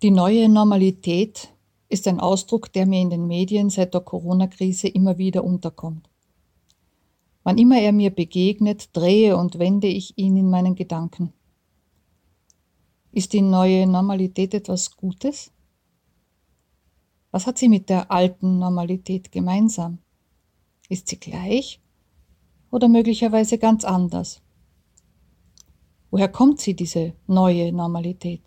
Die neue Normalität ist ein Ausdruck, der mir in den Medien seit der Corona-Krise immer wieder unterkommt. Wann immer er mir begegnet, drehe und wende ich ihn in meinen Gedanken. Ist die neue Normalität etwas Gutes? Was hat sie mit der alten Normalität gemeinsam? Ist sie gleich oder möglicherweise ganz anders? Woher kommt sie, diese neue Normalität?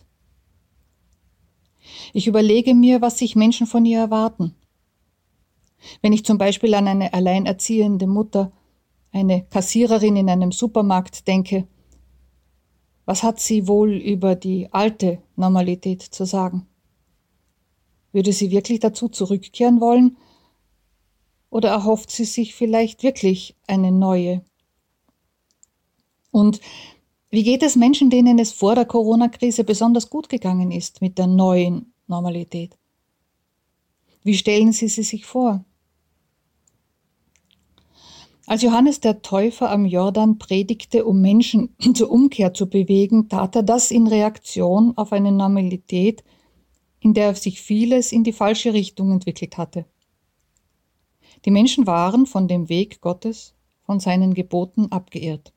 Ich überlege mir, was sich Menschen von ihr erwarten. Wenn ich zum Beispiel an eine alleinerziehende Mutter, eine Kassiererin in einem Supermarkt denke, was hat sie wohl über die alte Normalität zu sagen? Würde sie wirklich dazu zurückkehren wollen? Oder erhofft sie sich vielleicht wirklich eine neue? Und wie geht es Menschen, denen es vor der Corona-Krise besonders gut gegangen ist mit der neuen Normalität? Wie stellen Sie sie sich vor? Als Johannes der Täufer am Jordan predigte, um Menschen zur Umkehr zu bewegen, tat er das in Reaktion auf eine Normalität, in der sich vieles in die falsche Richtung entwickelt hatte. Die Menschen waren von dem Weg Gottes, von seinen Geboten abgeirrt.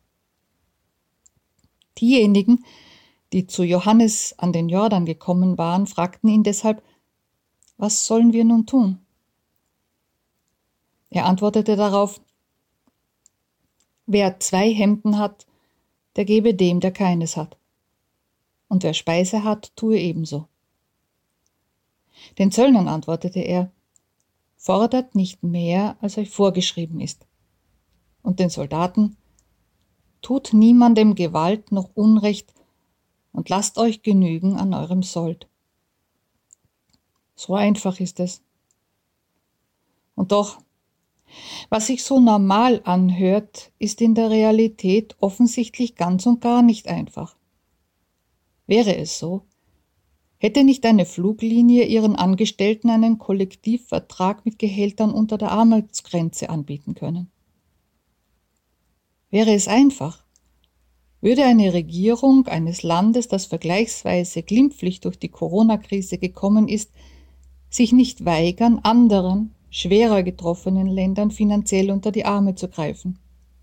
Diejenigen, die zu Johannes an den Jordan gekommen waren, fragten ihn deshalb: Was sollen wir nun tun? Er antwortete darauf: Wer 2 Hemden hat, der gebe dem, der keines hat. Und wer Speise hat, tue ebenso. Den Zöllnern antwortete er: Fordert nicht mehr, als euch vorgeschrieben ist. Und den Soldaten: Tut niemandem Gewalt noch Unrecht und lasst euch genügen an eurem Sold. So einfach ist es. Und doch, was sich so normal anhört, ist in der Realität offensichtlich ganz und gar nicht einfach. Wäre es so, hätte nicht eine Fluglinie ihren Angestellten einen Kollektivvertrag mit Gehältern unter der Armutsgrenze anbieten können. Wäre es einfach, würde eine Regierung eines Landes, das vergleichsweise glimpflich durch die Corona-Krise gekommen ist, sich nicht weigern, anderen, schwerer getroffenen Ländern finanziell unter die Arme zu greifen.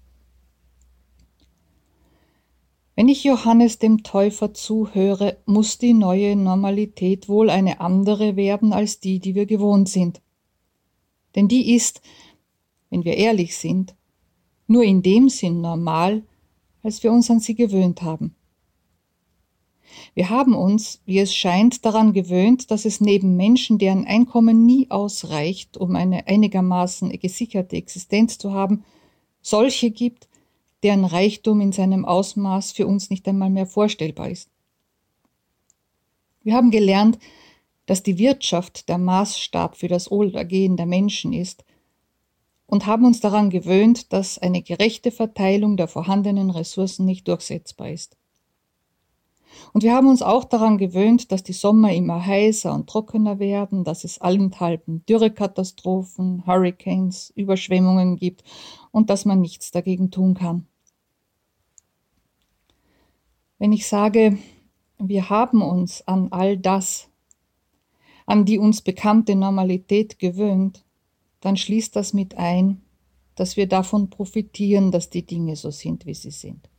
Wenn ich Johannes dem Täufer zuhöre, muss die neue Normalität wohl eine andere werden als die, die wir gewohnt sind. Denn die ist, wenn wir ehrlich sind, nur in dem Sinn normal, als wir uns an sie gewöhnt haben. Wir haben uns, wie es scheint, daran gewöhnt, dass es neben Menschen, deren Einkommen nie ausreicht, um eine einigermaßen gesicherte Existenz zu haben, solche gibt, deren Reichtum in seinem Ausmaß für uns nicht einmal mehr vorstellbar ist. Wir haben gelernt, dass die Wirtschaft der Maßstab für das Wohlergehen der Menschen ist und haben uns daran gewöhnt, dass eine gerechte Verteilung der vorhandenen Ressourcen nicht durchsetzbar ist. Und wir haben uns auch daran gewöhnt, dass die Sommer immer heißer und trockener werden, dass es allenthalben Dürrekatastrophen, Hurricanes, Überschwemmungen gibt und dass man nichts dagegen tun kann. Wenn ich sage, wir haben uns an all das, an die uns bekannte Normalität gewöhnt, dann schließt das mit ein, dass wir davon profitieren, dass die Dinge so sind, wie sie sind.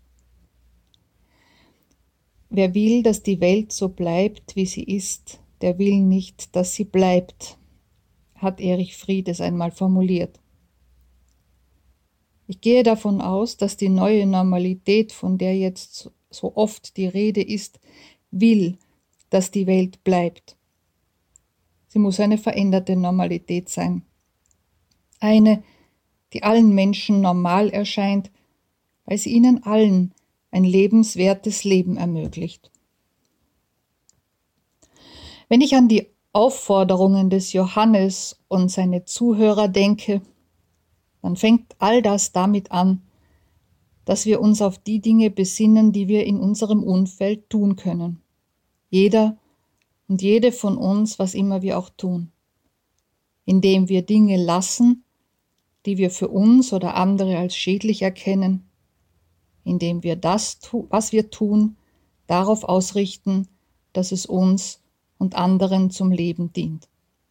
Wer will, dass die Welt so bleibt, wie sie ist, der will nicht, dass sie bleibt, hat Erich Friedes einmal formuliert. Ich gehe davon aus, dass die neue Normalität, von der jetzt so oft die Rede ist, will, dass die Welt bleibt. Sie muss eine veränderte Normalität sein. Eine, die allen Menschen normal erscheint, weil sie ihnen allen ein lebenswertes Leben ermöglicht. Wenn ich an die Aufforderungen des Johannes und seine Zuhörer denke, dann fängt all das damit an, dass wir uns auf die Dinge besinnen, die wir in unserem Umfeld tun können. Jeder und jede von uns, was immer wir auch tun. Indem wir Dinge lassen, die wir für uns oder andere als schädlich erkennen, indem wir das, was wir tun, darauf ausrichten, dass es uns und anderen zum Leben dient.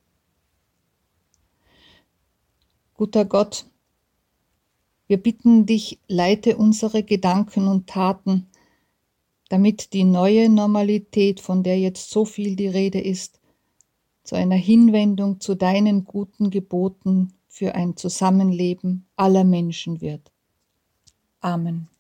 Guter Gott, wir bitten dich, leite unsere Gedanken und Taten, damit die neue Normalität, von der jetzt so viel die Rede ist, zu einer Hinwendung zu deinen guten Geboten für ein Zusammenleben aller Menschen wird. Amen.